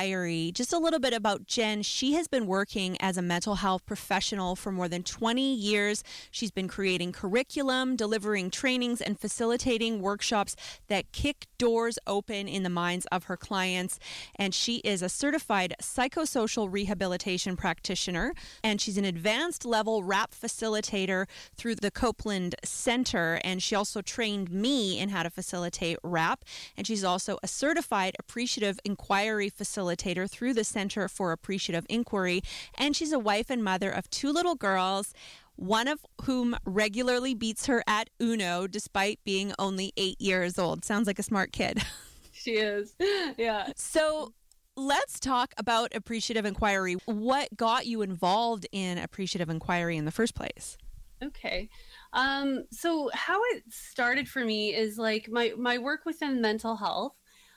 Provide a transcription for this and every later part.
Inquiry. Just a little bit about Jen. She has been working as a mental health professional for more than 20 years. She's been creating curriculum, delivering trainings, and facilitating workshops that kick doors open in the minds of her clients. And she is a certified psychosocial rehabilitation practitioner, and she's an advanced level RAP facilitator through the Copeland Center. And she also trained me in how to facilitate RAP. And she's also a certified appreciative inquiry facilitator through the Center for Appreciative Inquiry. And she's a wife and mother of 2 little girls, one of whom regularly beats her at Uno despite being only 8 years old. Sounds like a smart kid. She is. Yeah. So let's talk about appreciative inquiry. What got you involved in appreciative inquiry in the first place? Okay. So how it started for me is like my work within mental health.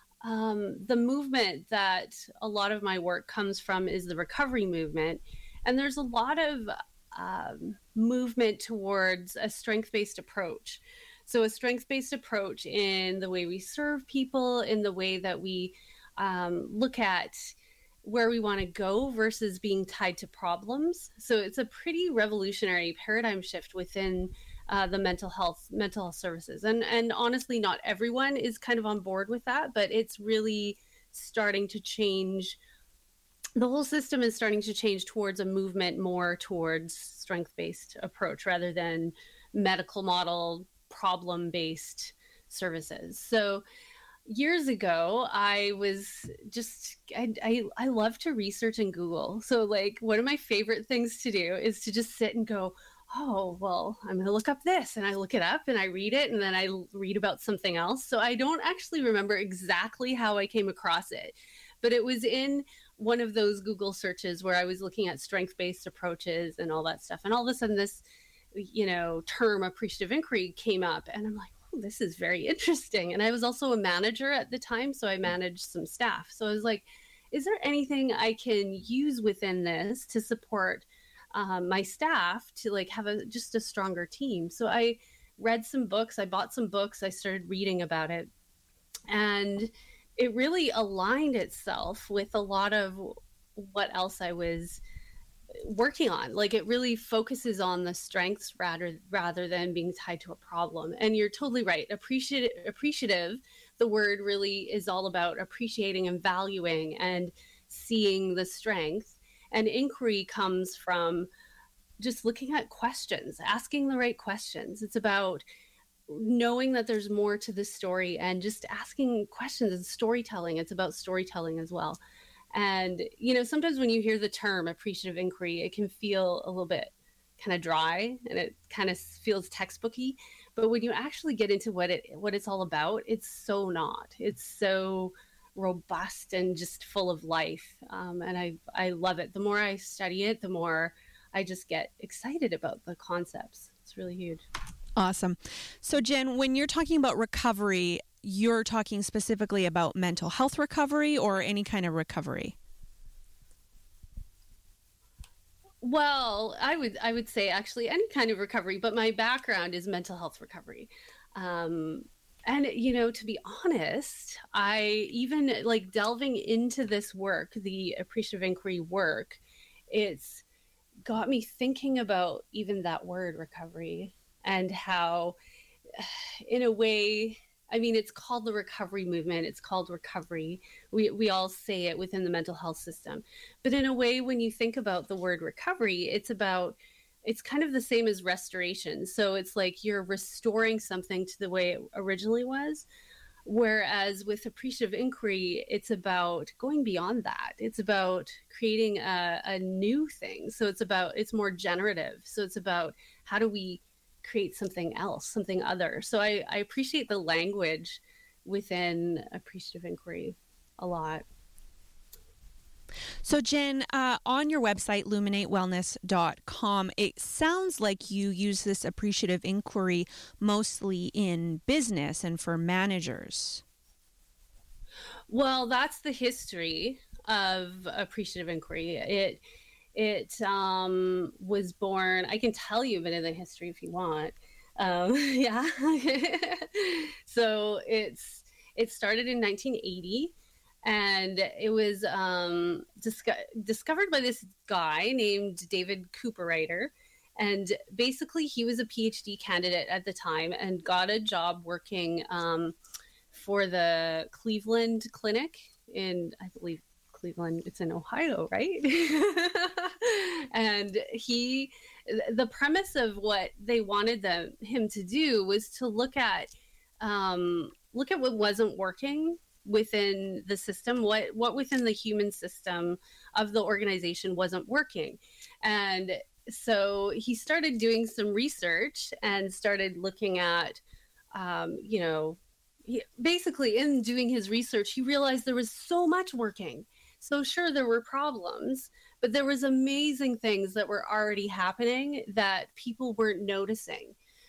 The movement that a lot of my work comes from is the recovery movement. And there's a lot of movement towards a strength-based approach. So a strength-based approach in the way we serve people, in the way that we look at where we want to go versus being tied to problems. So it's a pretty revolutionary paradigm shift within the mental health services. And honestly, not everyone is kind of on board with that, but it's really starting to change. The whole system is starting to change towards a movement more towards strength-based approach rather than medical model, problem-based services. So years ago, I was just, I love to research and Google. So like one of my favorite things to do is to just sit and go, oh, well, I'm going to look up this. And I look it up and I read it and then I read about something else. So I don't actually remember exactly how I came across it, but it was in one of those Google searches where I was looking at strength-based approaches and all that stuff. And all of a sudden this, term appreciative inquiry came up and I'm like, this is very interesting. And I was also a manager at the time, so I managed some staff. So I was like, is there anything I can use within this to support my staff to like have just a stronger team? So I read some books, I bought some books, I started reading about it. And it really aligned itself with a lot of what else I was working on. Like it really focuses on the strengths rather than being tied to a problem. And you're totally right. Appreciative, the word really is all about appreciating and valuing and seeing the strength. And inquiry comes from just looking at questions, asking the right questions. It's about knowing that there's more to the story and just asking questions and storytelling. It's about storytelling as well. And, sometimes when you hear the term appreciative inquiry, it can feel a little bit kind of dry and it kind of feels textbooky. But when you actually get into what it's all about, it's so not. It's so robust and just full of life. And I love it. The more I study it, the more I just get excited about the concepts. It's really huge. Awesome. So Jen, when you're talking about recovery, you're talking specifically about mental health recovery or any kind of recovery? Well, I would say actually any kind of recovery, but my background is mental health recovery. And, to be honest, I even like delving into this work, the appreciative inquiry work, it's got me thinking about even that word recovery and how in a way, it's called the recovery movement. It's called recovery. We all say it within the mental health system. But in a way, when you think about the word recovery, it's kind of the same as restoration. So it's like you're restoring something to the way it originally was. Whereas with appreciative inquiry, it's about going beyond that. It's about creating a new thing. So it's more generative. So it's about how do we create something else, something other. So I appreciate the language within appreciative inquiry a lot. So Jen, on your website, luminatewellness.com, it sounds like you use this appreciative inquiry mostly in business and for managers. Well, that's the history of appreciative inquiry. It was born, I can tell you a bit of the history if you want. Yeah. So it started in 1980. And it was discovered by this guy named David Cooperrider. And basically, he was a PhD candidate at the time and got a job working for the Cleveland Clinic in, I believe, Cleveland, it's in Ohio, right? And the premise of what they wanted him to do was to look at what wasn't working within the system, what within the human system of the organization wasn't working. And so he started doing some research and started looking at, basically in doing his research, he realized there was so much working. So sure, there were problems, but there was amazing things that were already happening that people weren't noticing.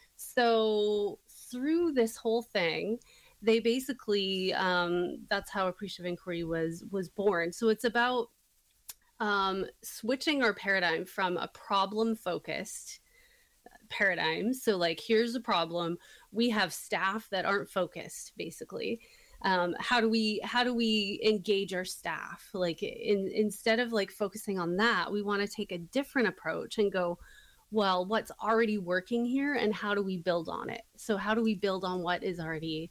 So through this whole thing, they basically, that's how Appreciative Inquiry was born. So it's about switching our paradigm from a problem-focused paradigm. So like, here's a problem. We have staff that aren't focused, basically. How do we engage our staff? Like instead of like focusing on that, we want to take a different approach and go, well, what's already working here and how do we build on it? So how do we build on what is already,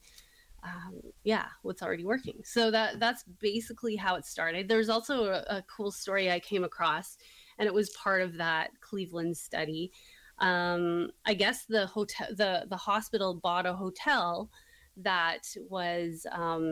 what's already working? So that's basically how it started. There's also a cool story I came across, and it was part of that Cleveland study. I guess the hospital bought a hotel that was,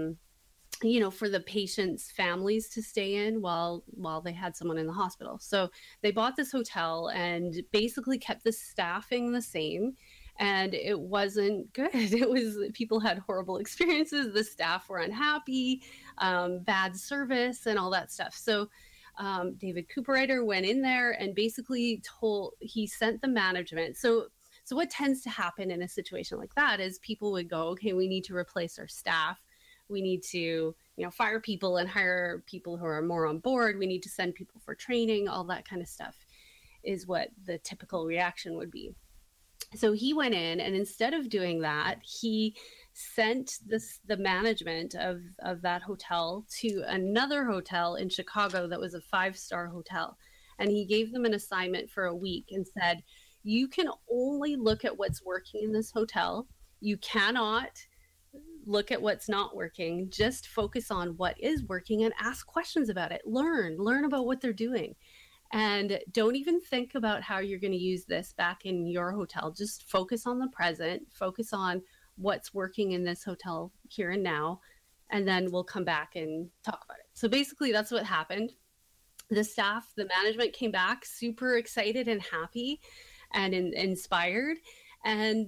for the patients' families to stay in while they had someone in the hospital. So they bought this hotel and basically kept the staffing the same. And it wasn't good. People had horrible experiences. The staff were unhappy, bad service and all that stuff. So David Cooperrider went in there and basically he sent the management. So what tends to happen in a situation like that is people would go, okay, we need to replace our staff. We need to, fire people and hire people who are more on board. We need to send people for training, all that kind of stuff is what the typical reaction would be. So he went in, and instead of doing that, he sent the management of that hotel to another hotel in Chicago that was a 5-star hotel. And he gave them an assignment for a week and said, you can only look at what's working in this hotel. You cannot look at what's not working. Just focus on what is working and ask questions about it. Learn about what they're doing. And don't even think about how you're going to use this back in your hotel. Just focus on the present, focus on what's working in this hotel here and now, and then we'll come back and talk about it. So basically that's what happened. The staff, the management came back super excited and happy and inspired, and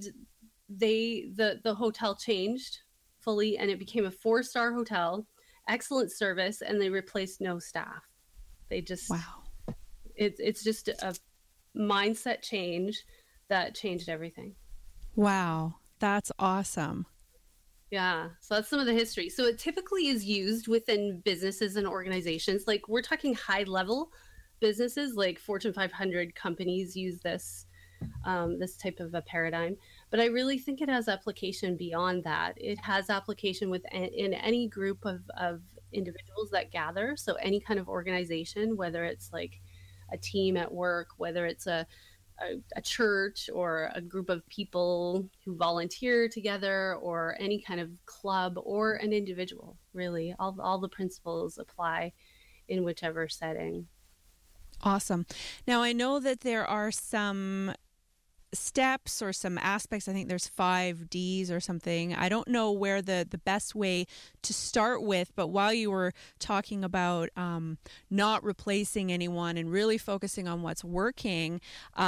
the hotel changed fully and it became a 4-star hotel, excellent service, and they replaced no staff. They just, wow. It's just a mindset change that changed everything. Wow, that's awesome. Yeah, so that's some of the history. So it typically is used within businesses and organizations. Like we're talking high level businesses, like Fortune 500 companies use this type of a paradigm. But I really think it has application beyond that. It has application in any group of individuals that gather. So any kind of organization, whether it's like a team at work, whether it's a church or a group of people who volunteer together, or any kind of club or an individual, really. All the principles apply in whichever setting. Awesome. Now, I know that there are some steps or some aspects. I think there's 5 Ds or something. I don't know where the best way to start with, but while you were talking about not replacing anyone and really focusing on what's working,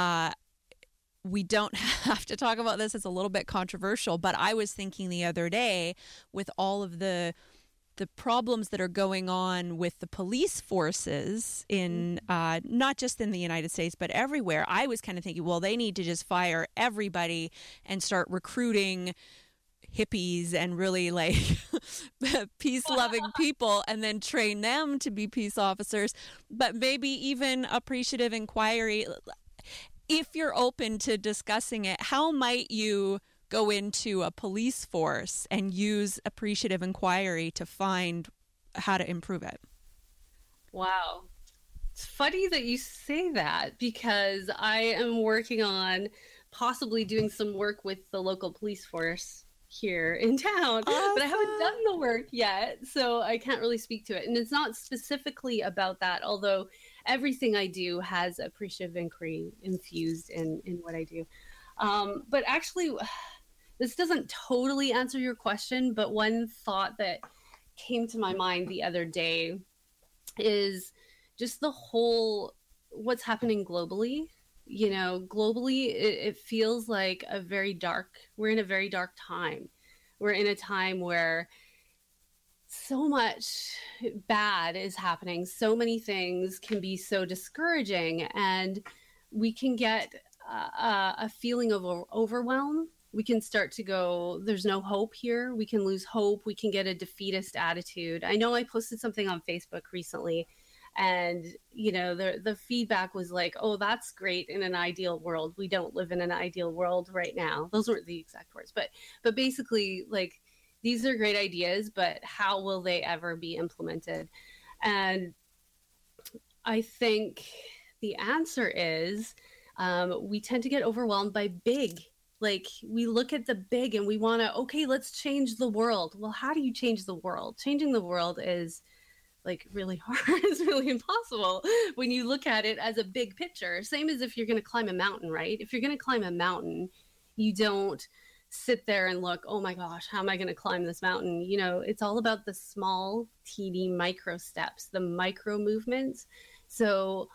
we don't have to talk about this. It's a little bit controversial, but I was thinking the other day with all of the problems that are going on with the police forces in not just in the United States, but everywhere. I was kind of thinking, well, they need to just fire everybody and start recruiting hippies and really like peace-loving people and then train them to be peace officers. But maybe even Appreciative Inquiry, if you're open to discussing it, how might you go into a police force and use Appreciative Inquiry to find how to improve it. Wow. It's funny that you say that, because I am working on possibly doing some work with the local police force here in town, awesome. But I haven't done the work yet, so I can't really speak to it. And it's not specifically about that, although everything I do has appreciative inquiry infused in what I do. But actually, this doesn't totally answer your question, but one thought that came to my mind the other day is just the whole what's happening globally. You know, globally, it feels like we're in a very dark time. We're in a time where so much bad is happening. So many things can be so discouraging, and we can get a feeling of overwhelm. We can start to go, there's no hope here. We can lose hope. We can get a defeatist attitude. I know I posted something on Facebook recently, and the feedback was like, oh, that's great in an ideal world. We don't live in an ideal world right now. Those weren't the exact words, but basically, like, these are great ideas, but how will they ever be implemented? And I think the answer is we tend to get overwhelmed by big. Like, we look at the big and we want to, okay, let's change the world. Well, how do you change the world? Changing the world is like really hard. It's really impossible when you look at it as a big picture. Same as if you're going to climb a mountain, right? If you're going to climb a mountain, you don't sit there and look, oh my gosh, how am I going to climb this mountain? It's all about the small, teeny micro steps, the micro movements. So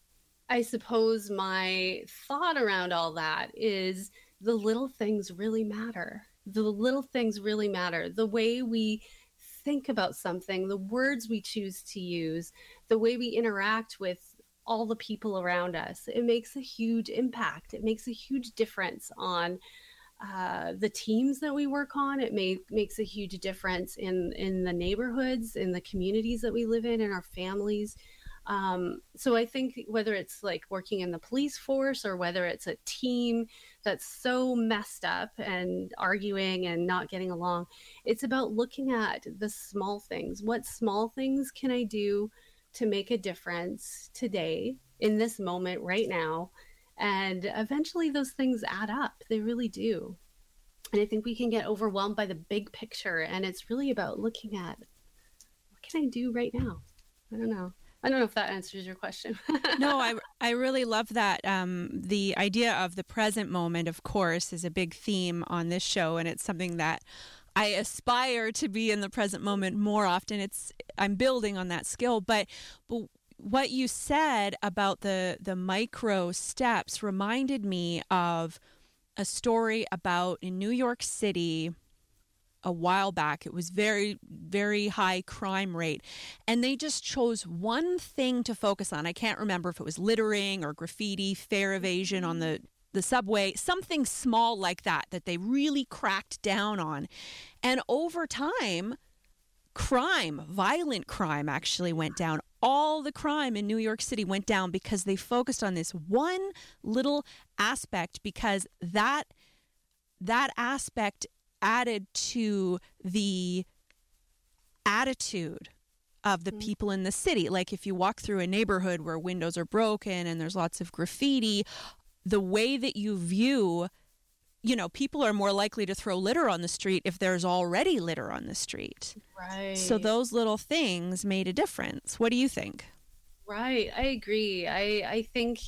I suppose my thought around all that is the little things really matter. The little things really matter. The way we think about something, the words we choose to use, the way we interact with all the people around us, it makes a huge impact. It makes a huge difference on the teams that we work on. It makes a huge difference in the neighborhoods, in the communities that we live in our families. So I think whether it's like working in the police force or whether it's a team that's so messed up and arguing and not getting along, it's about looking at the small things. What small things can I do to make a difference today, in this moment, right now? And eventually those things add up. They really do. And I think we can get overwhelmed by the big picture. And it's really about looking at, what can I do right now? I don't know if that answers your question. No, I really love that. The idea of the present moment, of course, is a big theme on this show, and it's something that I aspire to be in the present moment more often. I'm building on that skill, but what you said about the micro steps reminded me of a story about in New York City a while back. It was very, very high crime rate. And they just chose one thing to focus on. I can't remember if it was littering or graffiti, fare evasion on the subway, something small like that they really cracked down on. And over time, violent crime actually went down. All the crime in New York City went down because they focused on this one little aspect, because that aspect added to the attitude of the people in the city. Like, if you walk through a neighborhood where windows are broken and there's lots of graffiti, the way that you view, people are more likely to throw litter on the street if there's already litter on the street. Right. So those little things made a difference. What do you think? Right. I agree. I think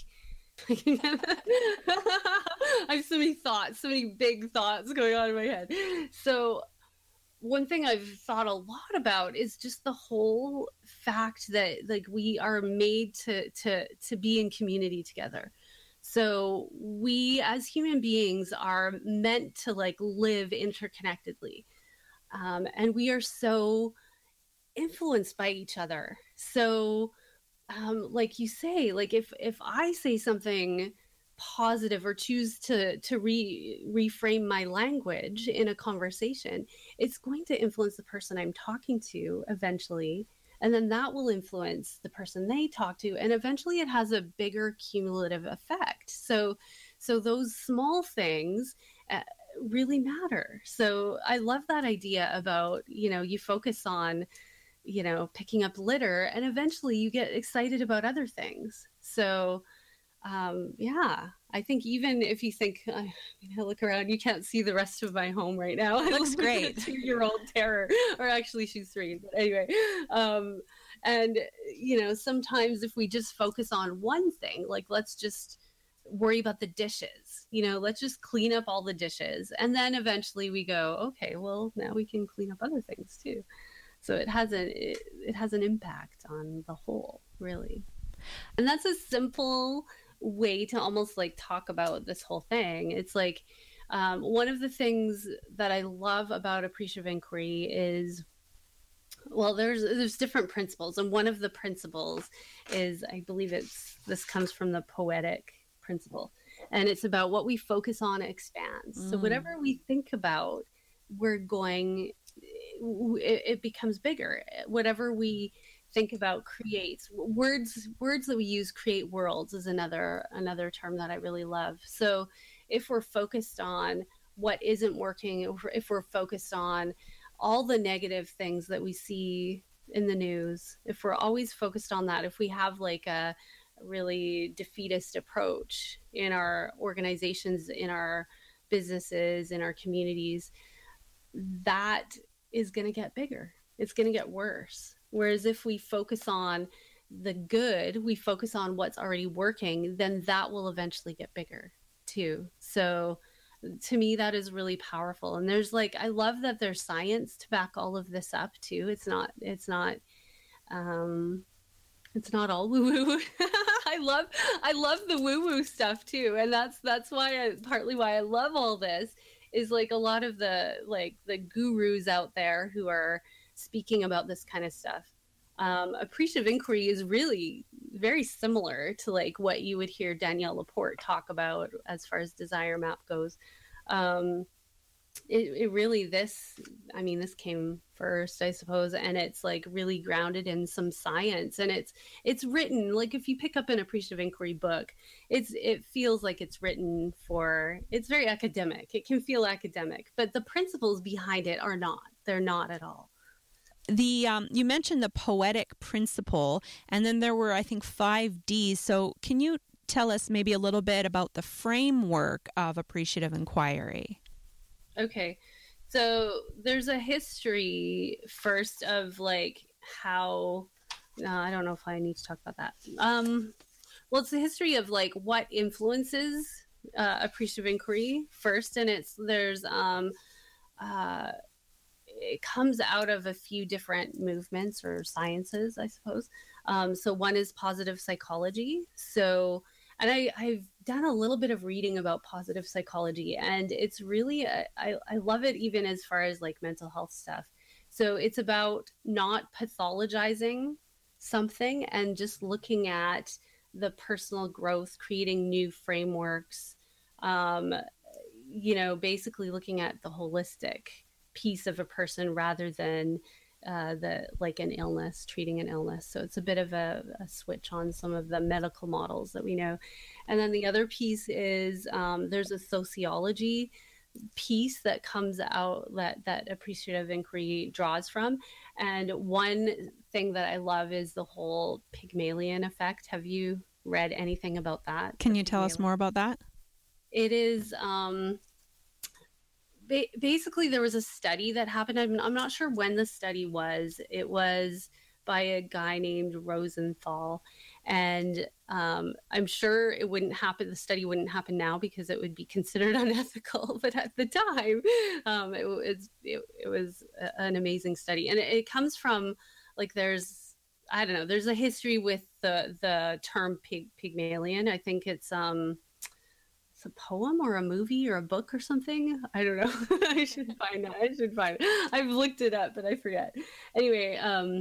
I have so many thoughts, so many big thoughts going on in my head. So one thing I've thought a lot about is just the whole fact that, like, we are made to be in community together. So we as human beings are meant to, like, live interconnectedly. And we are so influenced by each other. So like you say, like, if I say something positive or choose to reframe my language in a conversation, it's going to influence the person I'm talking to eventually. And then that will influence the person they talk to. And eventually it has a bigger cumulative effect. So those small things really matter. So I love that idea about, you focus on picking up litter, and eventually you get excited about other things. So yeah, I think even if you think, look around, you can't see the rest of my home right now. It looks great. 2-year-old terror, or actually she's 3, but anyway. And, sometimes if we just focus on one thing, like let's just worry about the dishes, let's just clean up all the dishes. And then eventually we go, okay, well, now we can clean up other things too. So it has an impact on the whole, really. And that's a simple way to almost like talk about this whole thing. It's like one of the things that I love about appreciative inquiry is, well, there's different principles, and one of the principles is, I believe this comes from the poetic principle, and it's about what we focus on expands. So whatever we think about, it becomes bigger. Whatever we think about creates. Words that we use create worlds is another term that I really love. So if we're focused on what isn't working, if we're focused on all the negative things that we see in the news, if we're always focused on that, if we have like a really defeatist approach in our organizations, in our businesses, in our communities, that is going to get bigger. It's going to get worse. Whereas if we focus on the good, we focus on what's already working, then that will eventually get bigger too. So to me, that is really powerful. And I love that there's science to back all of this up too. It's not all woo woo. I love the woo woo stuff too. And that's partly why I love all this, is like a lot of the gurus out there who are speaking about this kind of stuff. Appreciative inquiry is really very similar to like what you would hear Danielle Laporte talk about as far as Desire Map goes. This came first, I suppose, and it's like really grounded in some science, and it's written, like if you pick up an appreciative inquiry book, it feels like it's written it's very academic. It can feel academic, but the principles behind it they're not at all. You mentioned the poetic principle, and then there were, I think, 5 Ds. So can you tell us maybe a little bit about the framework of appreciative inquiry? Okay. So there's a history first of like how, I don't know if I need to talk about that. Well, it's the history of like what influences appreciative inquiry first. And it comes out of a few different movements or sciences, I suppose. So one is positive psychology. And I've done a little bit of reading about positive psychology, and it's really, I love it even as far as like mental health stuff. So it's about not pathologizing something and just looking at the personal growth, creating new frameworks, basically looking at the holistic piece of a person rather than an illness, treating an illness. So it's a bit of a switch on some of the medical models that we know. And then the other piece is there's a sociology piece that comes out that appreciative inquiry draws from. And one thing that I love is the whole Pygmalion effect. Have you read anything about that? Can you tell us more about that? It is basically there was a study that happened. I'm not sure when the study was. It was by a guy named Rosenthal, and I'm sure it wouldn't happen. The study wouldn't happen now because it would be considered unethical. But at the time, it was an amazing study, and it comes from like there's a history with the term Pygmalion. I think it's a poem or a movie or a book or something. I don't know. I should find it. I've looked it up, but I forget. Anyway,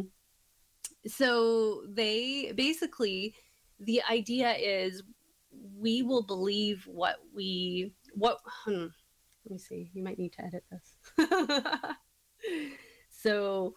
so they basically, the idea is we will believe let me see, you might need to edit this. So,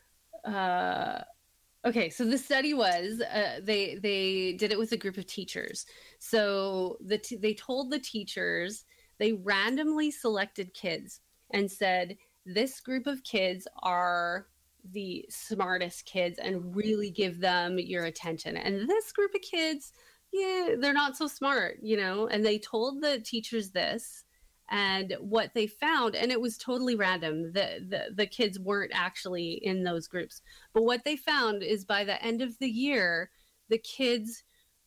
okay, so the study was they did it with a group of teachers. So they told the teachers, they randomly selected kids and said, this group of kids are the smartest kids and really give them your attention. And this group of kids, yeah, they're not so smart, you know, and they told the teachers this and what they found, and it was totally random. The kids weren't actually in those groups. But what they found is by the end of the year, the kids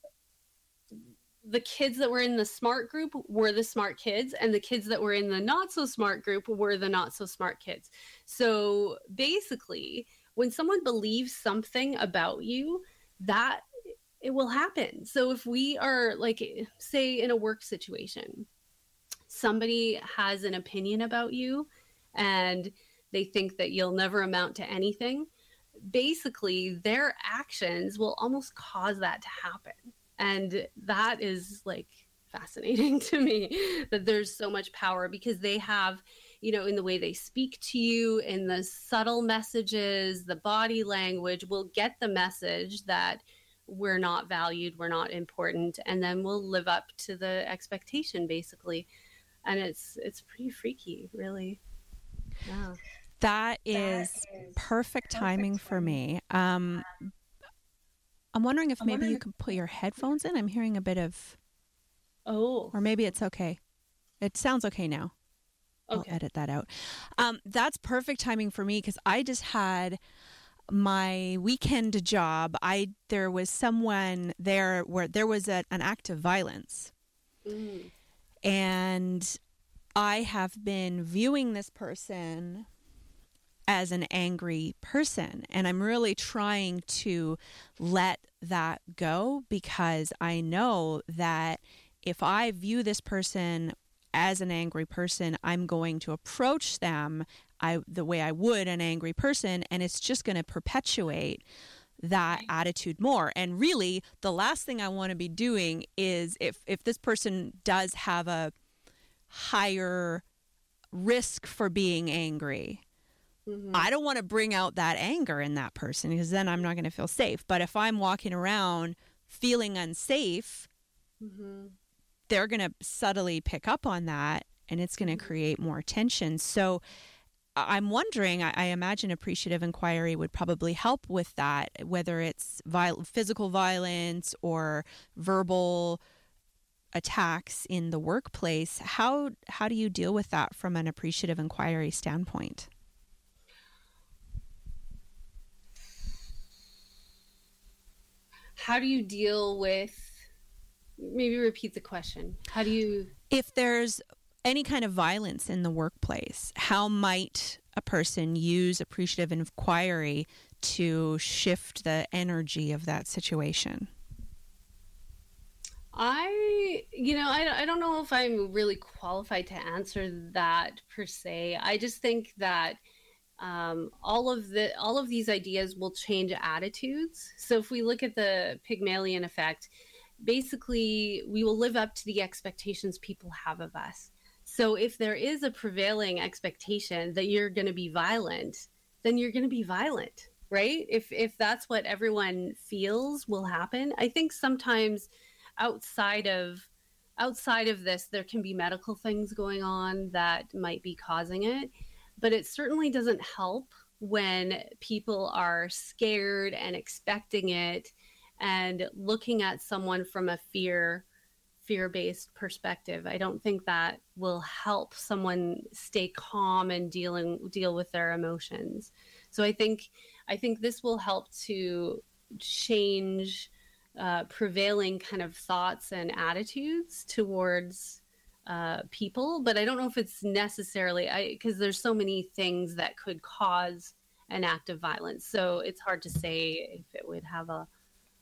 that were in the smart group were the smart kids, and the kids that were in the not so smart group were the not so smart kids. So basically, when someone believes something about you, that it will happen. So if we are, like, say in a work situation, somebody has an opinion about you and they think that you'll never amount to anything, basically their actions will almost cause that to happen. And that is, like, fascinating to me, that there's so much power, because they have, you know, in the way they speak to you, in the subtle messages, the body language, will get the message that we're not valued, we're not important, and then we'll live up to the expectation, basically. And it's pretty freaky, really. Yeah. That is perfect timing for me. I'm wondering if maybe you could put your headphones in. I'm hearing a bit of... Oh. Or maybe it's okay. It sounds okay now. Okay. I'll edit that out. That's perfect timing for me, because I just had my weekend job. There was someone there where there was an act of violence. Mm. And I have been viewing this person as an angry person. And I'm really trying to let that go, because I know that if I view this person as an angry person, I'm going to approach them the way I would an angry person, and it's just going to perpetuate that attitude more. And really, the last thing I want to be doing is, if this person does have a higher risk for being angry, mm-hmm. I don't want to bring out that anger in that person, because then I'm not going to feel safe. But if I'm walking around feeling unsafe, mm-hmm. they're going to subtly pick up on that, and it's going to create more tension. So I'm wondering, I imagine appreciative inquiry would probably help with that, whether it's physical violence or verbal attacks in the workplace. How do you deal with that from an appreciative inquiry standpoint? How do you deal with, maybe repeat the question. How do you... If there's any kind of violence in the workplace, how might a person use appreciative inquiry to shift the energy of that situation? I don't know if I'm really qualified to answer that per se. I just think that all of these ideas will change attitudes. So if we look at the Pygmalion effect, basically we will live up to the expectations people have of us. So if there is a prevailing expectation that you're going to be violent, then you're going to be violent, right? If that's what everyone feels will happen. I think sometimes outside of this, there can be medical things going on that might be causing it, but it certainly doesn't help when people are scared and expecting it and looking at someone from a fear-based perspective. I don't think that will help someone stay calm and deal with their emotions. So I think this will help to change prevailing kind of thoughts and attitudes towards people. But I don't know if it's necessarily, because there's so many things that could cause an act of violence. So it's hard to say if it would have an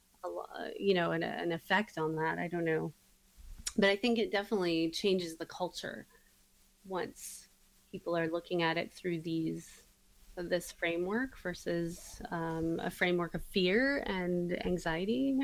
effect on that. I don't know. But I think it definitely changes the culture once people are looking at it through this framework versus a framework of fear and anxiety,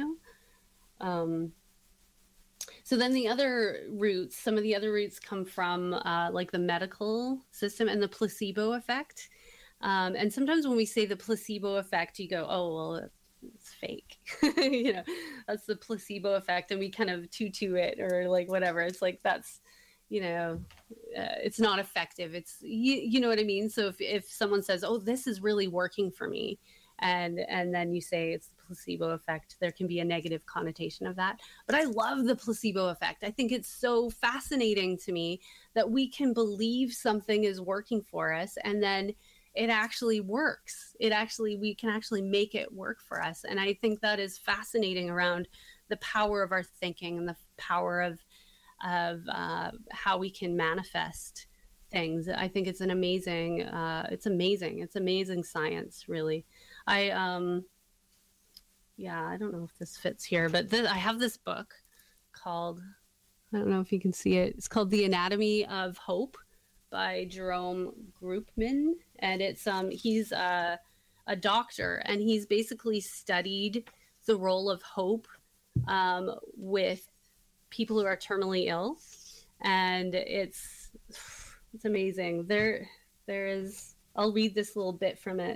So then some of the other roots come from like the medical system and the placebo effect. And sometimes when we say the placebo effect, you go, oh, well, it's fake. That's the placebo effect. And we kind of tutu it or like whatever. It's like, that's, you know, it's not effective. It's, you know what I mean? So if someone says, oh, this is really working for me, and then you say it's the placebo effect, there can be a negative connotation of that. But I love the placebo effect. I think it's so fascinating to me that we can believe something is working for us, and then it actually works. We can actually make it work for us. And I think that is fascinating around the power of our thinking and the power of how we can manifest things. I think it's amazing. It's amazing science, really. I don't know if this fits here, but I have this book called, I don't know if you can see it. It's called The Anatomy of Hope by Jerome Groopman. And it's, he's a doctor, and he's basically studied the role of hope with people who are terminally ill. And it's amazing. There is, I'll read this little bit from it.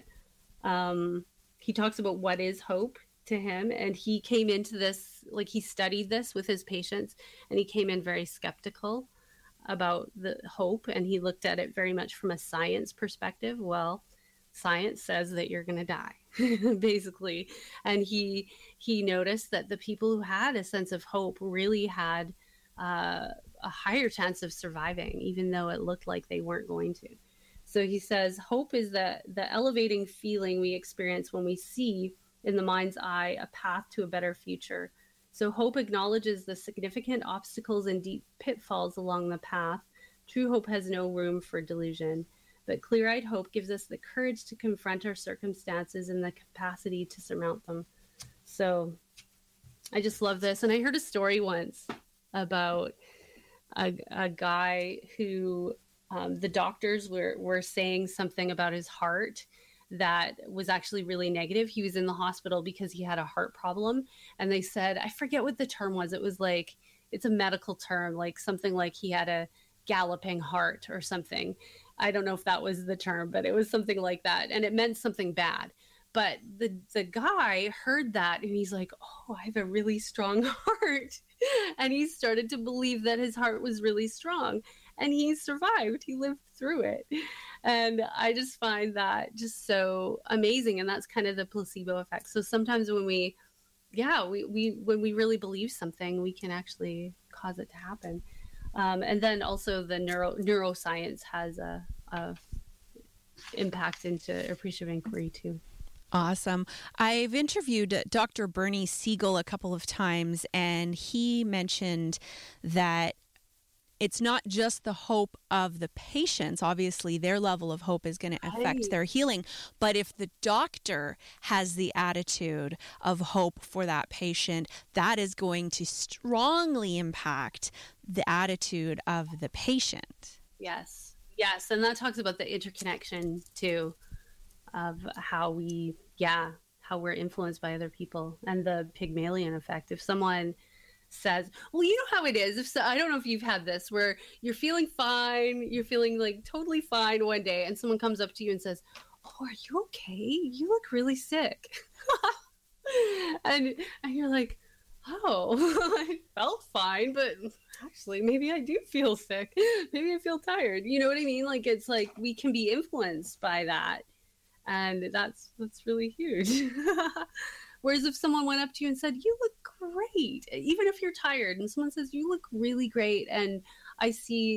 He talks about what is hope to him, and he came into this, like, he studied this with his patients, and he came in very skeptical about the hope, and he looked at it very much from a science perspective. Well, science says that you're going to die, basically. And he noticed that the people who had a sense of hope really had a higher chance of surviving, even though it looked like they weren't going to. So he says, hope is the elevating feeling we experience when we see in the mind's eye a path to a better future. So hope acknowledges the significant obstacles and deep pitfalls along the path. True hope has no room for delusion, but clear-eyed hope gives us the courage to confront our circumstances and the capacity to surmount them. So I just love this. And I heard a story once about a guy who the doctors were saying something about his heart that was actually really negative. He was in the hospital because he had a heart problem. And they said, I forget what the term was. It was like, it's a medical term, like something like he had a galloping heart or something. I don't know if that was the term, but it was something like that. And it meant something bad. But the guy heard that and he's like, oh, I have a really strong heart. And he started to believe that his heart was really strong. And he survived. He lived through it. And I just find that just so amazing. And that's kind of the placebo effect. So sometimes when we when we really believe something, we can actually cause it to happen. And then also the neuroscience has a impact into appreciative inquiry too. Awesome. I've interviewed Dr. Bernie Siegel a couple of times, and he mentioned that it's not just the hope of the patients. Obviously, their level of hope is going to affect their healing. But if the doctor has the attitude of hope for that patient, that is going to strongly impact the attitude of the patient. Yes. Yes. And that talks about the interconnection too, of how we're influenced by other people, and the Pygmalion effect. If someone says, well, you know how it is. I don't know if you've had this where you're feeling fine, you're feeling like totally fine one day, and someone comes up to you and says, oh, are you okay? You look really sick. and you're like, oh, I felt fine, but actually maybe I do feel sick. Maybe I feel tired. You know what I mean? Like, it's like we can be influenced by that. And that's really huge. Whereas if someone went up to you and said, you look great, even if you're tired, and someone says, you look really great, and I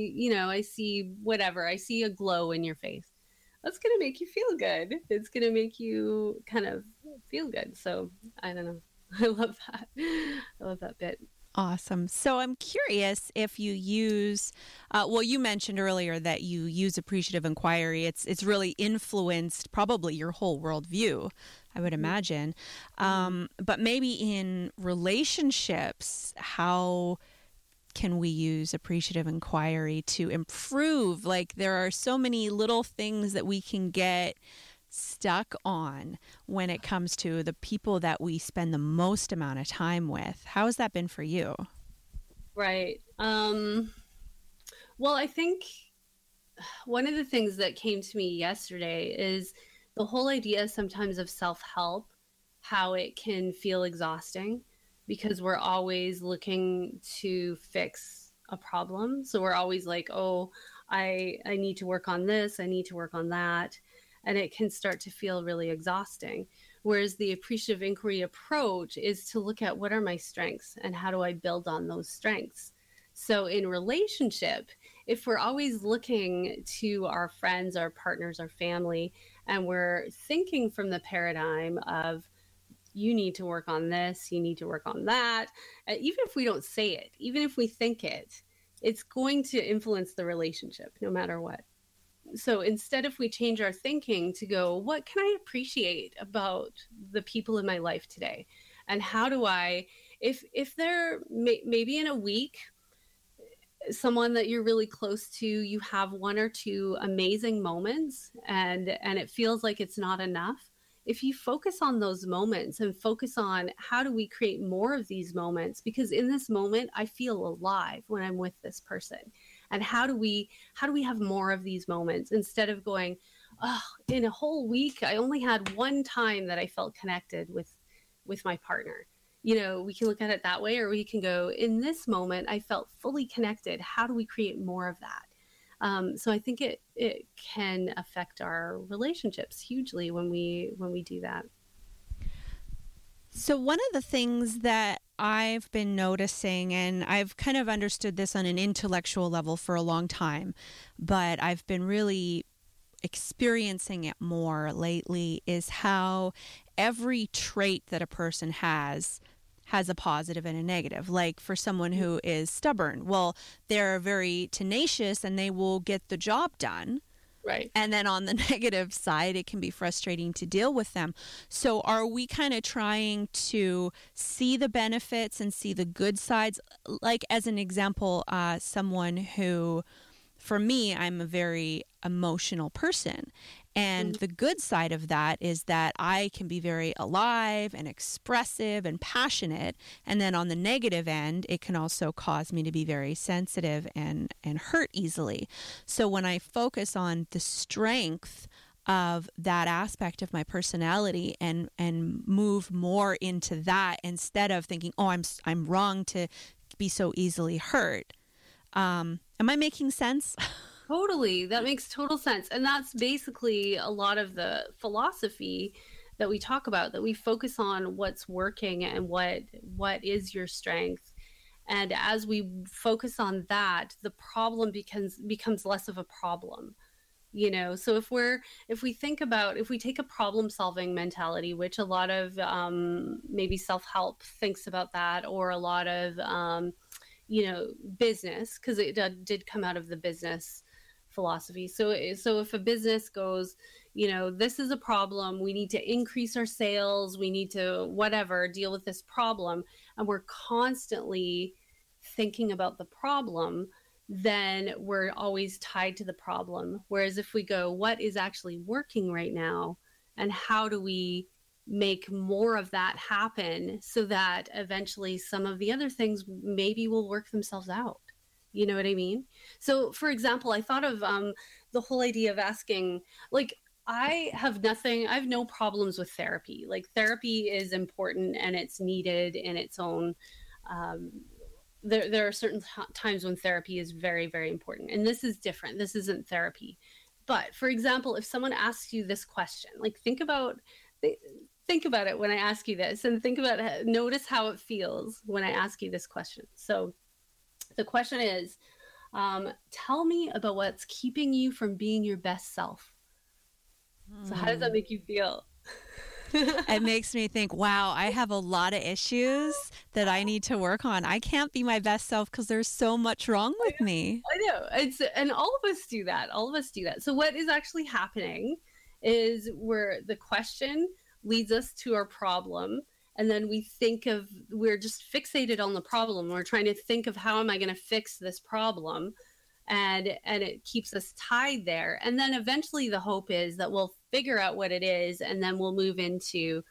see whatever, I see a glow in your face, that's going to make you feel good. It's going to make you kind of feel good. So I don't know. I love that. I love that bit. Awesome. So I'm curious if you use, you mentioned earlier that you use appreciative inquiry. It's really influenced probably your whole worldview, I would imagine. But maybe in relationships, how can we use appreciative inquiry to improve? Like, there are so many little things that we can get stuck on when it comes to the people that we spend the most amount of time with. How has that been for you? Right. Well, I think one of the things that came to me yesterday is the whole idea sometimes of self-help, how it can feel exhausting because we're always looking to fix a problem. So we're always like, oh, I need to work on this, I need to work on that. And it can start to feel really exhausting. Whereas the appreciative inquiry approach is to look at what are my strengths and how do I build on those strengths. So in relationship, if we're always looking to our friends, our partners, our family, and we're thinking from the paradigm of, you need to work on this, you need to work on that, even if we don't say it, even if we think it, it's going to influence the relationship no matter what. So instead, if we change our thinking to go, what can I appreciate about the people in my life today? And how do I, if they're maybe in a week, someone that you're really close to, you have one or two amazing moments and it feels like it's not enough. If you focus on those moments and focus on how do we create more of these moments, because in this moment, I feel alive when I'm with this person. And how do we have more of these moments instead of going, oh, in a whole week, I only had one time that I felt connected with my partner. You know, we can look at it that way, or we can go, in this moment, I felt fully connected. How do we create more of that? So I think it can affect our relationships hugely when we do that. So one of the things that I've been noticing, and I've kind of understood this on an intellectual level for a long time, but I've been really experiencing it more lately, is how every trait that a person has a positive and a negative. Like for someone who is stubborn, well, they're very tenacious and they will get the job done. Right. And then on the negative side, it can be frustrating to deal with them. So are we kind of trying to see the benefits and see the good sides? Like as an example, someone who, for me, I'm a very emotional person. And the good side of that is that I can be very alive and expressive and passionate. And then on the negative end, it can also cause me to be very sensitive and hurt easily. So when I focus on the strength of that aspect of my personality and move more into that instead of thinking, oh, I'm wrong to be so easily hurt. Am I making sense? Totally. That makes total sense. And that's basically a lot of the philosophy that we talk about, that we focus on what's working and what is your strength. And as we focus on that, the problem becomes less of a problem. You know, so if we take a problem solving mentality, which a lot of maybe self-help thinks about that, or a lot of business, because it did come out of the business philosophy. So if a business goes, this is a problem, we need to increase our sales, we need to whatever, deal with this problem, and we're constantly thinking about the problem, then we're always tied to the problem. Whereas if we go, what is actually working right now, and how do we make more of that happen so that eventually some of the other things maybe will work themselves out. You know what I mean? So, for example, I thought of the whole idea of asking, like, I have no problems with therapy. Like, therapy is important and it's needed in its own. There are certain times when therapy is very, very important. And this is different. This isn't therapy. But, for example, if someone asks you this question, like, think about it when I ask you this, and notice how it feels when I ask you this question. So, the question is, tell me about what's keeping you from being your best self. So how does that make you feel? It makes me think, wow, I have a lot of issues that I need to work on. I can't be my best self because there's so much wrong with me. I know. And all of us do that. So what is actually happening is where the question leads us to our problem. And then we're just fixated on the problem. We're trying to think of, how am I going to fix this problem? And it keeps us tied there. And then eventually the hope is that we'll figure out what it is, and then we'll move into,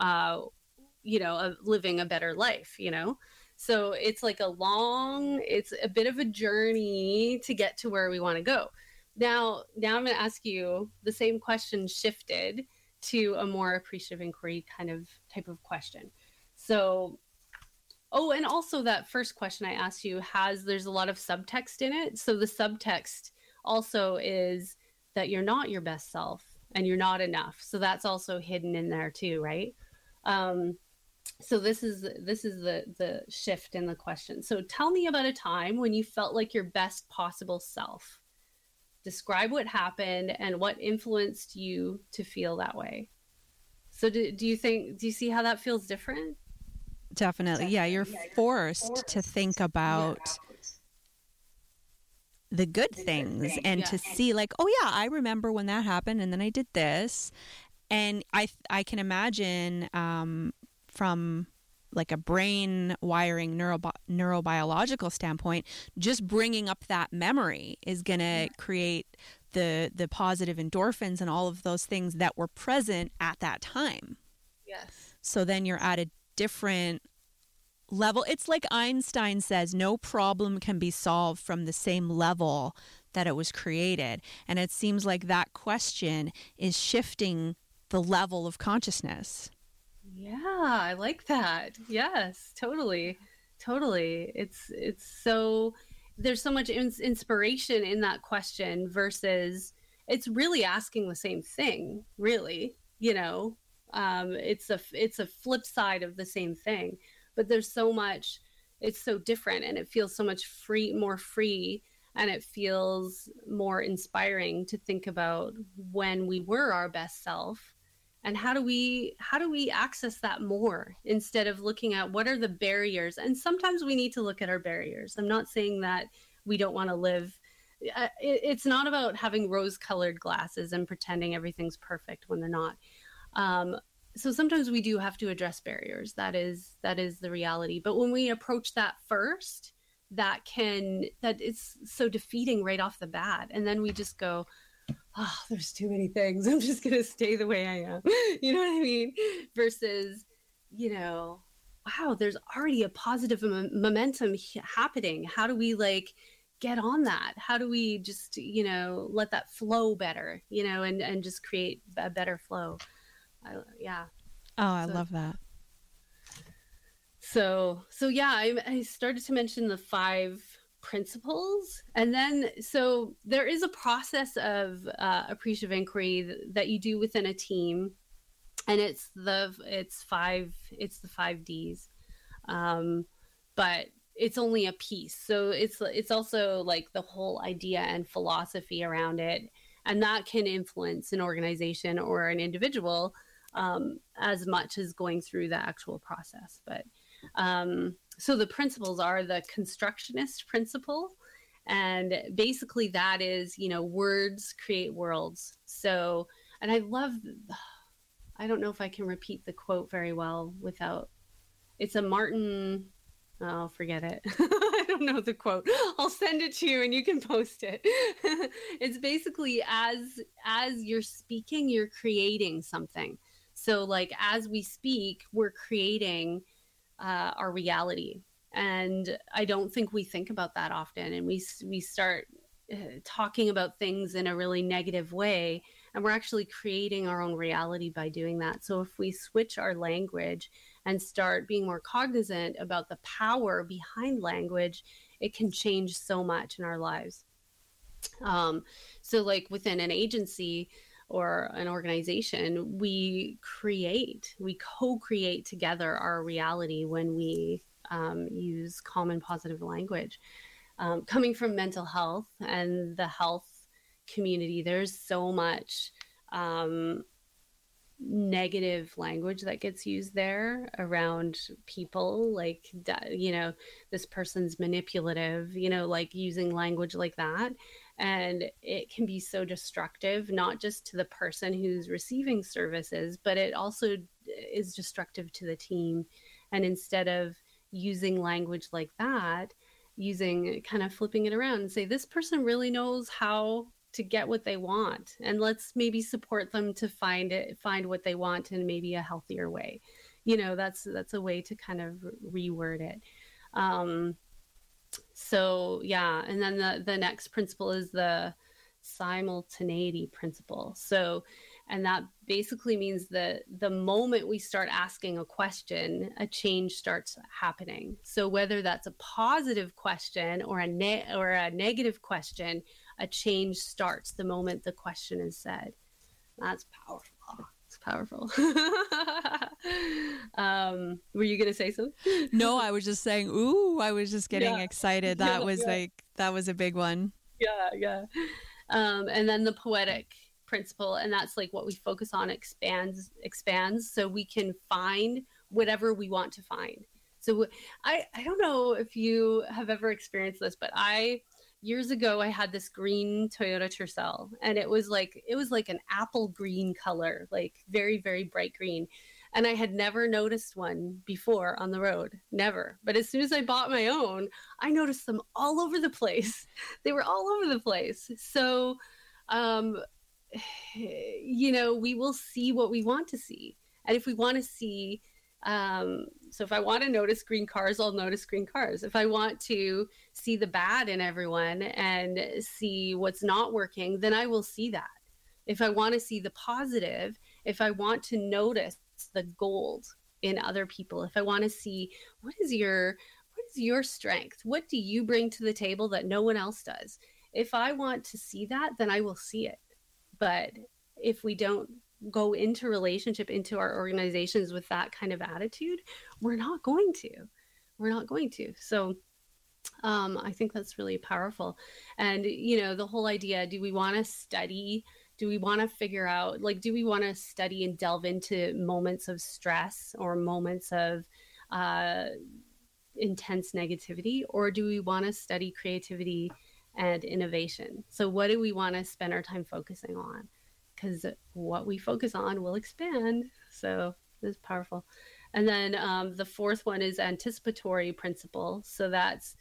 living a better life, So it's like it's a bit of a journey to get to where we want to go. Now I'm going to ask you the same question shifted to a more appreciative inquiry type of question. So Oh, and also that first question I asked you there's a lot of subtext in it. So the subtext also is that you're not your best self and you're not enough. So that's also hidden in there too, right? So this is the shift in the question. So tell me about a time when you felt like your best possible self. Describe what happened and what influenced you to feel that way. So do you see how that feels different? Definitely. Yeah, you're forced to think about the good things and to see like, oh yeah, I remember when that happened and then I did this. And I can imagine from like a brain wiring neurobiological standpoint, just bringing up that memory is going to create the positive endorphins and all of those things that were present at that time. Yes. So then you're at a different level. It's like Einstein says, no problem can be solved from the same level that it was created. And it seems like that question is shifting the level of consciousness. Yeah, I like that. Yes, totally. Totally. It's so there's so much inspiration in that question versus it's really asking the same thing, really, it's a flip side of the same thing, but there's so much, it's so different and it feels so much more free, and it feels more inspiring to think about when we were our best self. And how do we access that more instead of looking at what are the barriers? And sometimes we need to look at our barriers. I'm not saying that we don't want to live. It's not about having rose-colored glasses and pretending everything's perfect when they're not. So sometimes we do have to address barriers. That is the reality. But when we approach that first, that it's so defeating right off the bat. And then we just go, oh, there's too many things. I'm just going to stay the way I am. You know what I mean? Versus, wow, there's already a positive momentum happening. How do we get on that? How do we just, let that flow better, and just create a better flow? Yeah. Oh, I love that. So yeah, I started to mention the 5 principles, and then so there is a process of appreciative inquiry that you do within a team, and it's the 5 Ds, but it's only a piece. So it's also like the whole idea and philosophy around it, and that can influence an organization or an individual as much as going through the actual process. But so the principles are the constructionist principle. And basically that is, words create worlds. So, and I don't know if I can repeat the quote very well it's a Martin, oh, forget it. I don't know the quote. I'll send it to you and you can post it. It's basically as you're speaking, you're creating something. So as we speak, we're creating our reality. And I don't think we think about that often. And we start talking about things in a really negative way. And we're actually creating our own reality by doing that. So if we switch our language and start being more cognizant about the power behind language, it can change so much in our lives. So within an agency or an organization, we co-create together our reality when we use common positive language. Coming from mental health and the health community, there's so much negative language that gets used there around people, this person's manipulative, using language like that. And it can be so destructive, not just to the person who's receiving services, but it also is destructive to the team. And instead of using language like that, kind of flipping it around and say, this person really knows how to get what they want, and let's maybe support them to find what they want in maybe a healthier way. That's a way to kind of reword it. So yeah, and then the next principle is the simultaneity principle. So, And that basically means that the moment we start asking a question, a change starts happening. So whether that's a positive question or a negative question, a change starts the moment the question is said. That's powerful. It's powerful. Were you going to say something? No, I was just saying, ooh, I was just getting excited. That was that was a big one. Yeah. And then the poetic principle, and that's like what we focus on expands so we can find whatever we want to find. So I don't know if you have ever experienced this, but years ago I had this green Toyota Tercel, and it was like an apple green color, like very, very bright green. And I had never noticed one before on the road, never. But as soon as I bought my own, I noticed them all over the place. They were all over the place. So, we will see what we want to see. And if we want to see, so if I want to notice green cars, I'll notice green cars. If I want to see the bad in everyone and see what's not working, then I will see that. If I want to see the positive, if I want to notice the gold in other people, if I want to see what is your strength, what do you bring to the table that no one else does, if I want to see that, then I will see it. But if we don't go into our organizations with that kind of attitude, we're not going to. So I think that's really powerful. And the whole idea, do we want to study, do we want to figure out, like, do we want to study and delve into moments of stress or moments of intense negativity, or do we want to study creativity and innovation? So what do we want to spend our time focusing on? Because what we focus on will expand. So it's powerful. And then the fourth one is anticipatory principle. So that's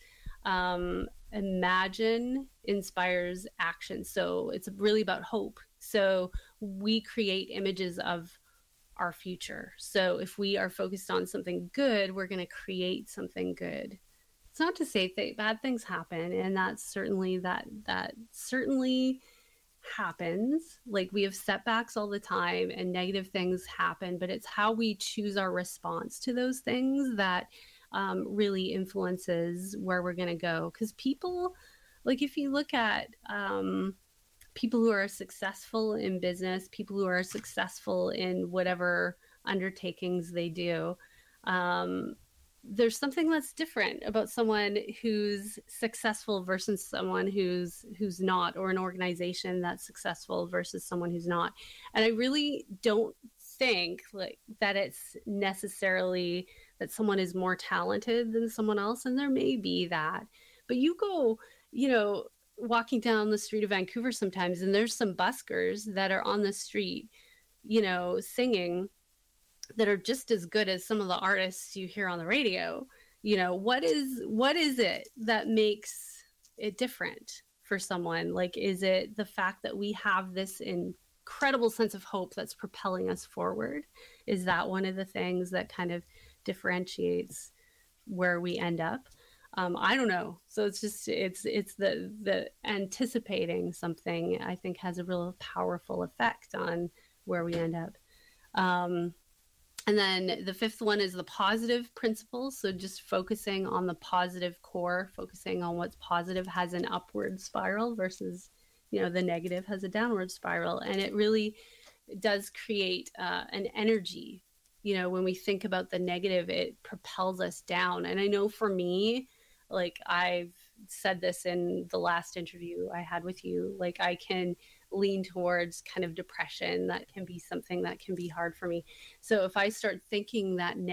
imagine inspires action. So it's really about hope. So we create images of our future. So if we are focused on something good, we're going to create something good. It's not to say bad things happen, and that certainly happens. Like, we have setbacks all the time and negative things happen, but it's how we choose our response to those things that really influences where we're going to go. Because people, like, if you look at people who are successful in business, people who are successful in whatever undertakings they do, there's something that's different about someone who's successful versus someone who's not, or an organization that's successful versus someone who's not. And I really don't think like that it's necessarily that someone is more talented than someone else. And there may be that, but you go, walking down the street of Vancouver sometimes, and there's some buskers that are on the street, singing, that are just as good as some of the artists you hear on the radio. What is it that makes it different for someone? Like, is it the fact that we have this incredible sense of hope that's propelling us forward? Is that one of the things that kind of differentiates where we end up? I don't know. So it's the anticipating something, I think, has a real powerful effect on where we end up. And then the fifth one is the positive principle. So just focusing on the positive core, focusing on what's positive, has an upward spiral versus, the negative has a downward spiral. And it really does create an energy. When we think about the negative, it propels us down. And I know for me, like, I've said this in the last interview I had with you, like, I can lean towards kind of depression. That can be something that can be hard for me. So if I start thinking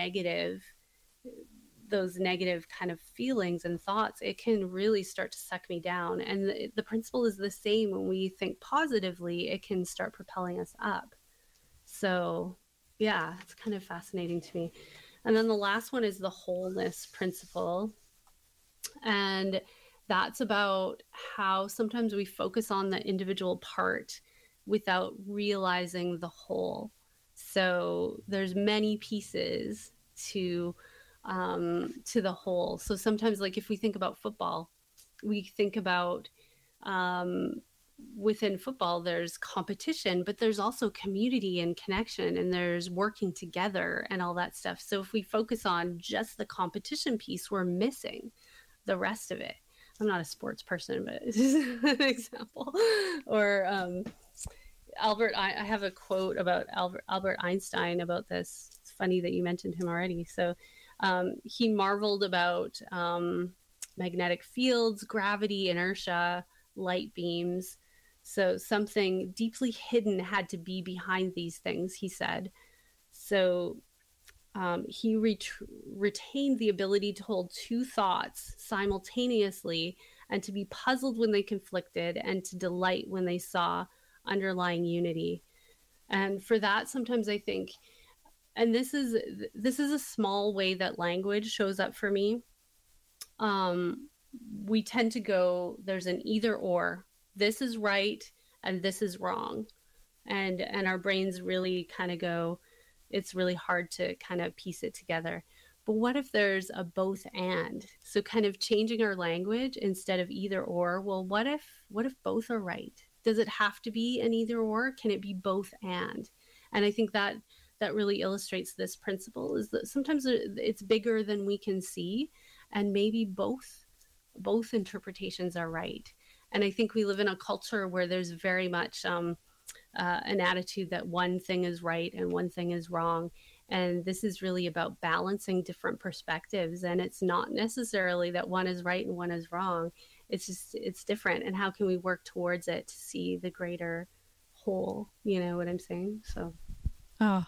those negative kind of feelings and thoughts, it can really start to suck me down. And the principle is the same. When we think positively, it can start propelling us up. So yeah, it's kind of fascinating to me. And then the last one is the wholeness principle. And that's about how sometimes we focus on the individual part without realizing the whole. So there's many pieces to the whole. So sometimes, like, if we think about football, we think about within football, there's competition, but there's also community and connection, and there's working together and all that stuff. So if we focus on just the competition piece, we're missing the rest of it. I'm not a sports person, but it's just an example. Or I have a quote about Albert Einstein about this. It's funny that you mentioned him already. So he marveled about magnetic fields, gravity, inertia, light beams. So something deeply hidden had to be behind these things, he said. So he retained the ability to hold two thoughts simultaneously and to be puzzled when they conflicted and to delight when they saw underlying unity. And for that, sometimes I think, and this is a small way that language shows up for me. We tend to go, there's an either or. This is right and this is wrong. And our brains really kind of go, it's really hard to kind of piece it together. But what if there's a both and? So kind of changing our language instead of either or. Well, what if both are right? Does it have to be an either or? Can it be both and? And I think that really illustrates this principle, is that sometimes it's bigger than we can see, and maybe both interpretations are right. And I think we live in a culture where there's very much an attitude that one thing is right and one thing is wrong. And this is really about balancing different perspectives. And it's not necessarily that one is right and one is wrong. It's just, it's different. And how can we work towards it to see the greater whole? You know what I'm saying? So. Oh.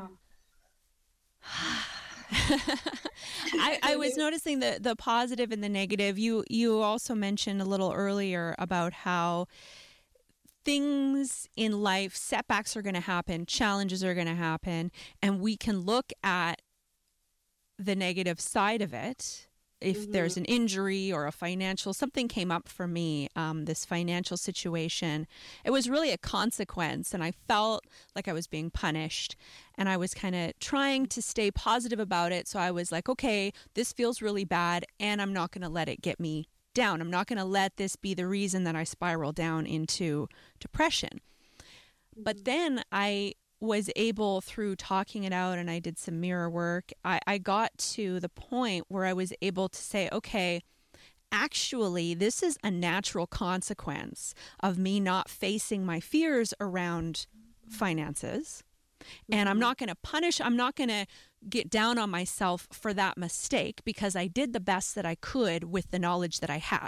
I was noticing the positive and the negative. You also mentioned a little earlier about how things in life, setbacks are going to happen, challenges are going to happen, and we can look at the negative side of it. If there's an injury or a financial, something came up for me, this financial situation, it was really a consequence, and I felt like I was being punished, and I was kind of trying to stay positive about it. So I was like, okay, this feels really bad, and I'm not going to let it get me down. I'm not going to let this be the reason that I spiral down into depression. But then I was able, through talking it out, and I did some mirror work, I got to the point where I was able to say, okay, actually, this is a natural consequence of me not facing my fears around finances. And I'm not going to punish, I'm not going to get down on myself for that mistake, because I did the best that I could with the knowledge that I had.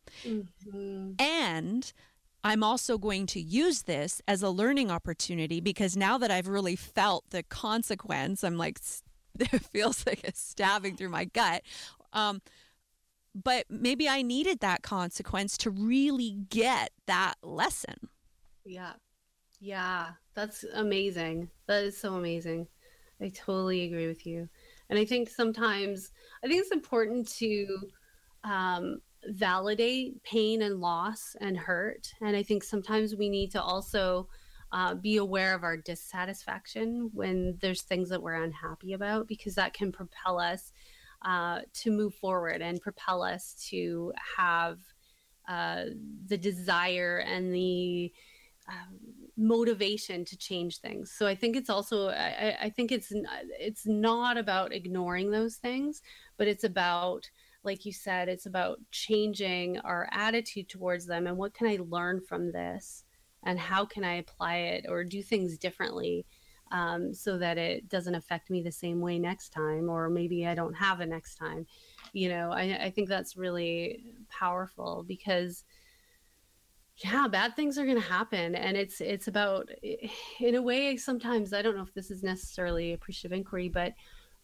And I'm also going to use this as a learning opportunity, because now that I've really felt the consequence, I'm like, it feels like a stabbing through my gut. But maybe I needed that consequence to really get that lesson. Yeah, that's amazing. That is so amazing. I totally agree with you. And I think sometimes, it's important to validate pain and loss and hurt. And I think sometimes we need to also be aware of our dissatisfaction when there's things that we're unhappy about, because that can propel us to move forward and propel us to have the desire and the motivation to change things. So I think it's also, I think it's not about ignoring those things, but it's about, like you said, it's about changing our attitude towards them. And what can I learn from this? And how can I apply it or do things differently so that it doesn't affect me the same way next time, or maybe I don't have a next time. You know, I think that's really powerful, because bad things are going to happen. And it's about, in a way, sometimes, I don't know if this is necessarily appreciative inquiry, but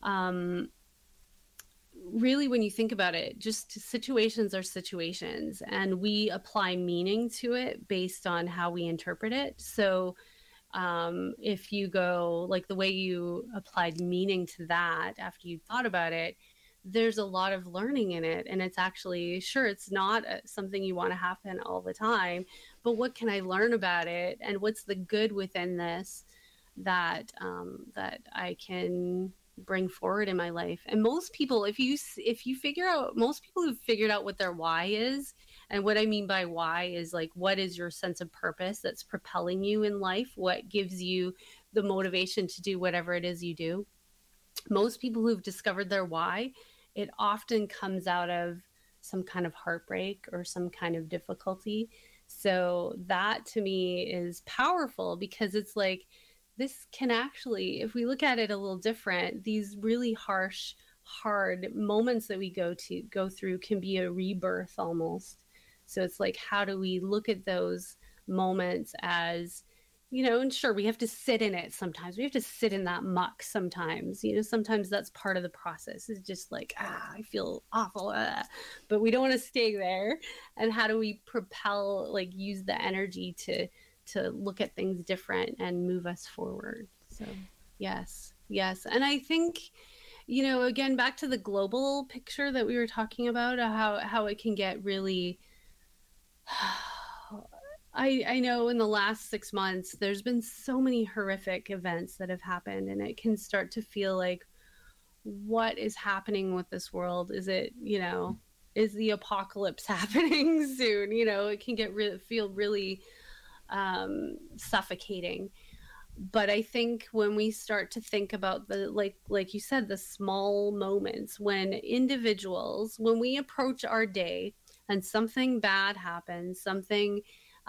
really, when you think about it, just situations are situations, and we apply meaning to it based on how we interpret it. So if you go, like the way you applied meaning to that after you thought about it, there's a lot of learning in it. And it's actually, sure, it's not something you want to happen all the time, but what can I learn about it? And what's the good within this that I can bring forward in my life? And most people, if you figure out, most people who've figured out what their why is And what I mean by why is like, what is your sense of purpose that's propelling you in life? What gives you the motivation to do whatever it is you do? Most people who've discovered their why, it often comes out of some kind of heartbreak or some kind of difficulty. So that to me is powerful, because it's like, this can actually, if we look at it a little different, these really harsh, hard moments that we go through can be a rebirth almost. So it's like, how do we look at those moments as, and sure, we have to sit in it sometimes. We have to sit in that muck sometimes. Sometimes that's part of the process. It's just like, I feel awful. But we don't want to stay there. And how do we propel, like use the energy to look at things different and move us forward? So yes. And I think, again, back to the global picture that we were talking about, how it can get really... I know in the last 6 months, there's been so many horrific events that have happened, and it can start to feel like, what is happening with this world? Is it, is the apocalypse happening soon? It can feel really suffocating. But I think when we start to think about the, like you said, the small moments when we approach our day and something bad happens, something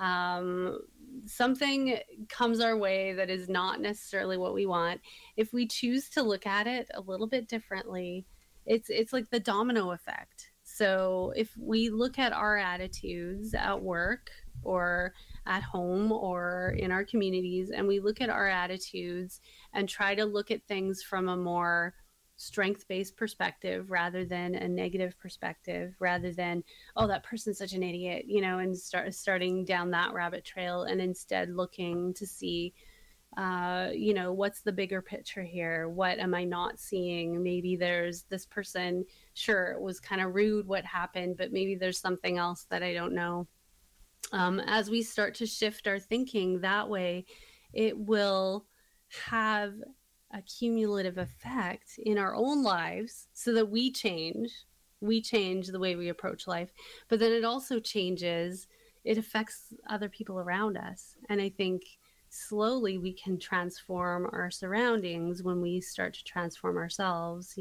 comes our way that is not necessarily what we want. If we choose to look at it a little bit differently, it's like the domino effect. So if we look at our attitudes at work or at home or in our communities, and we look at our attitudes and try to look at things from a more strength-based perspective rather than a negative perspective, rather than, oh, that person's such an idiot, and starting down that rabbit trail, and instead looking to see, what's the bigger picture here? What am I not seeing? Maybe there's this person, sure, it was kind of rude what happened, but maybe there's something else that I don't know. As we start to shift our thinking that way, it will have a cumulative effect in our own lives, so that we change the way we approach life, but then it affects other people around us. And I think slowly we can transform our surroundings when we start to transform ourselves,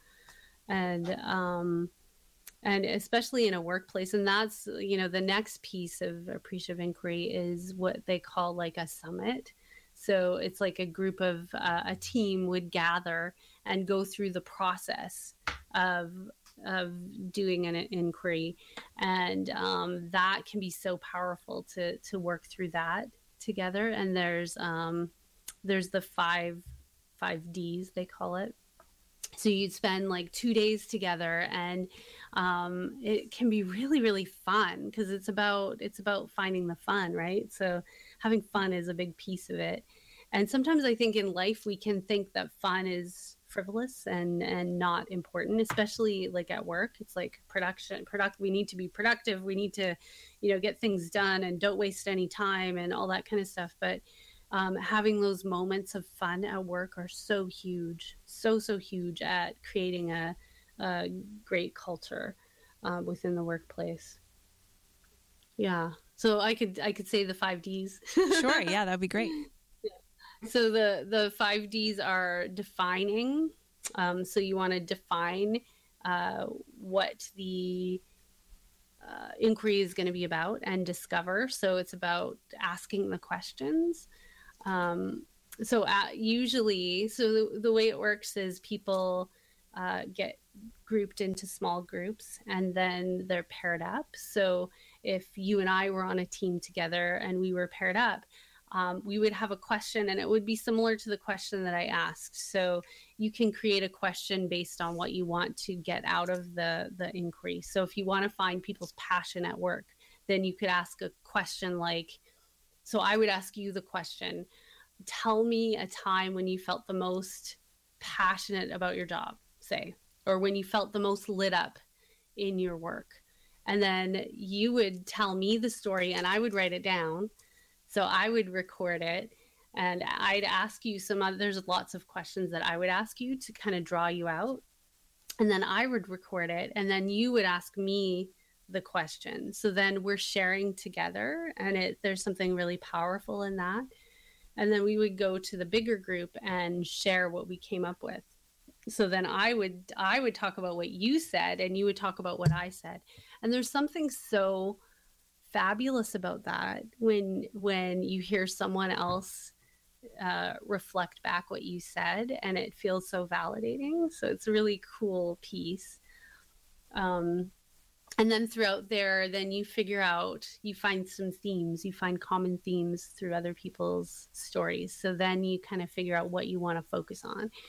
and especially in a workplace. And that's, the next piece of appreciative inquiry is what they call like a summit. So it's like a group of a team would gather and go through the process of doing an inquiry, and that can be so powerful to work through that together. And there's the five Ds, they call it. So you'd spend like 2 days together, and it can be really, really fun, because it's about finding the fun, right? So having fun is a big piece of it. And sometimes I think in life we can think that fun is frivolous and not important, especially like at work. It's like we need to be productive. We need to, get things done and don't waste any time and all that kind of stuff. But having those moments of fun at work are so huge, so huge at creating a great culture within the workplace. Yeah. So I could say the 5 Ds. Sure. Yeah, that'd be great. Yeah. So the 5 Ds are defining. So you want to define what the inquiry is going to be about, and discover. So it's about asking the questions. Usually, the way it works is people get grouped into small groups, and then they're paired up. So if you and I were on a team together and we were paired up, we would have a question, and it would be similar to the question that I asked. So you can create a question based on what you want to get out of the inquiry. So if you want to find people's passion at work, then you could ask a question like, so I would ask you the question, tell me a time when you felt the most passionate about your job, say, or when you felt the most lit up in your work. And then you would tell me the story, and I would write it down. So I would record it, and I'd ask you there's lots of questions that I would ask you to kind of draw you out. And then I would record it, and then you would ask me the question. So then we're sharing together, and there's something really powerful in that. And then we would go to the bigger group and share what we came up with. So then I would talk about what you said, and you would talk about what I said. And there's something so fabulous about that when you hear someone else reflect back what you said, and it feels so validating. So it's a really cool piece. And then throughout there, then you find some themes, you find common themes through other people's stories. So then you kind of figure out what you want to focus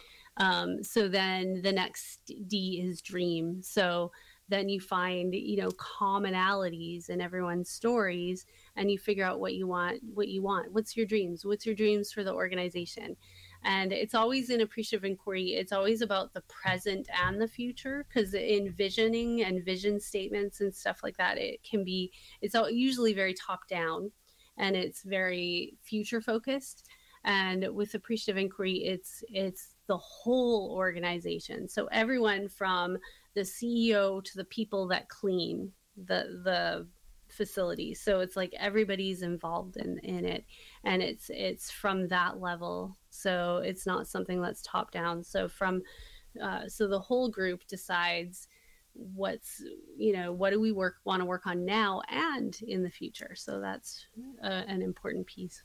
on. So then the next D is dream. So then you find, commonalities in everyone's stories, and you figure out what you want. What's your dreams? What's your dreams for the organization? And it's always in appreciative inquiry. It's always about the present and the future, because in visioning and vision statements and stuff like that, it's usually very top down, and it's very future focused. And with appreciative inquiry, it's the whole organization. So everyone from the CEO to the people that clean the facility. So it's like everybody's involved in it, and it's from that level. So it's not something that's top down. So so the whole group decides what do we want to work on now and in the future. So that's an important piece.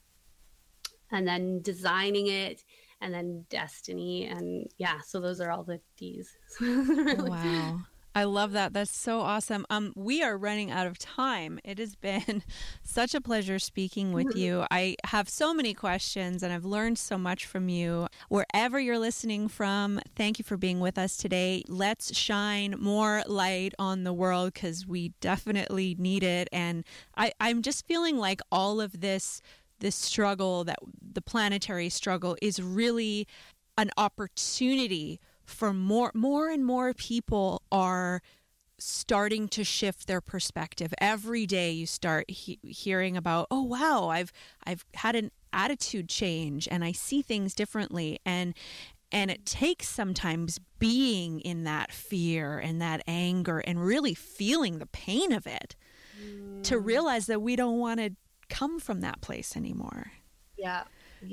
And then designing it, and then destiny, and so those are all the D's. Really. Wow. I love that. That's so awesome. We are running out of time. It has been such a pleasure speaking with you. I have so many questions, and I've learned so much from you. Wherever you're listening from, thank you for being with us today. Let's shine more light on the world, because we definitely need it. And I'm just feeling like all of this struggle, that the planetary struggle, is really an opportunity for more and more people are starting to shift their perspective. Every day you start hearing about, oh wow, I've had an attitude change, and I see things differently, and it takes sometimes being in that fear and that anger and really feeling the pain of it to realize that we don't want to come from that place anymore. Yeah.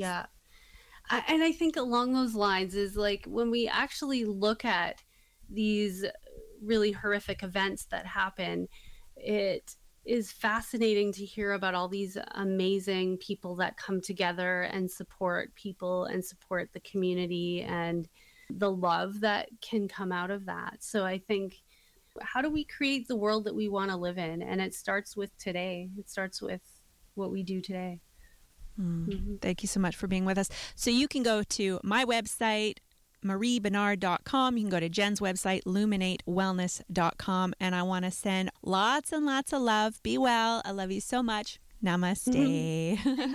And I think along those lines is like when we actually look at these really horrific events that happen, it is fascinating to hear about all these amazing people that come together and support people and support the community, and the love that can come out of that. So I think, how do we create the world that we want to live in? And it starts with today. It starts with what we do today. Thank you so much for being with us. So you can go to my website, mariebernard.com. You can go to Jen's website, luminatewellness.com. And I want to send lots and lots of love. Be well. I love you so much. Namaste.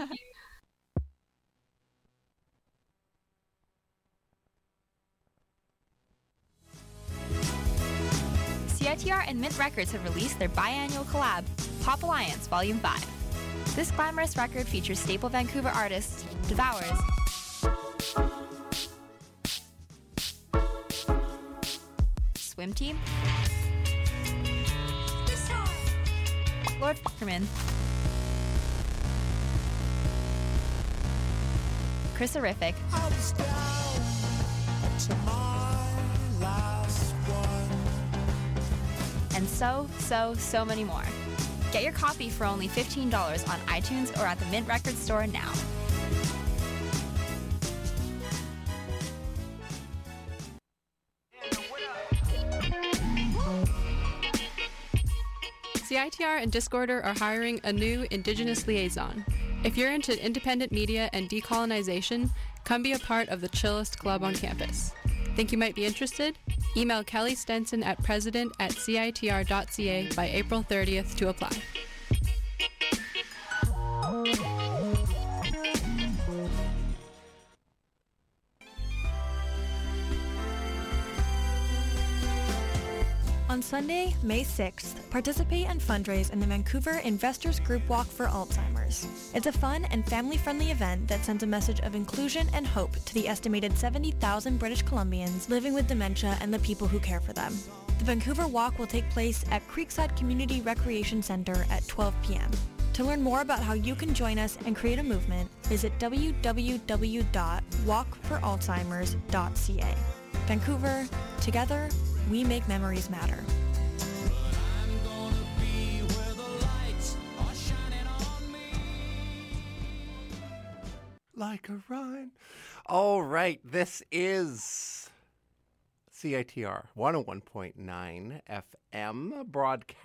CITR and Mint Records have released their biannual collab, Pop Alliance Volume 5. This glamorous record features staple Vancouver artists Devours, Swim Team, Lord Fuckerman, Chris Horrific, and so many more. Get your copy for only $15 on iTunes or at the Mint Records store now. CITR and Discorder are hiring a new Indigenous liaison. If you're into independent media and decolonization, come be a part of the chillest club on campus. Think you might be interested? Email Kelly Stenson at president@citr.ca by April 30th to apply. On Sunday, May 6th, participate and fundraise in the Vancouver Investors Group Walk for Alzheimer's. It's a fun and family-friendly event that sends a message of inclusion and hope to the estimated 70,000 British Columbians living with dementia and the people who care for them. The Vancouver Walk will take place at Creekside Community Recreation Center at 12 p.m. To learn more about how you can join us and create a movement, visit www.walkforalzheimers.ca. Vancouver, together, we make memories matter. Like a rhyme. All right, this is CITR 101.9 FM broadcast.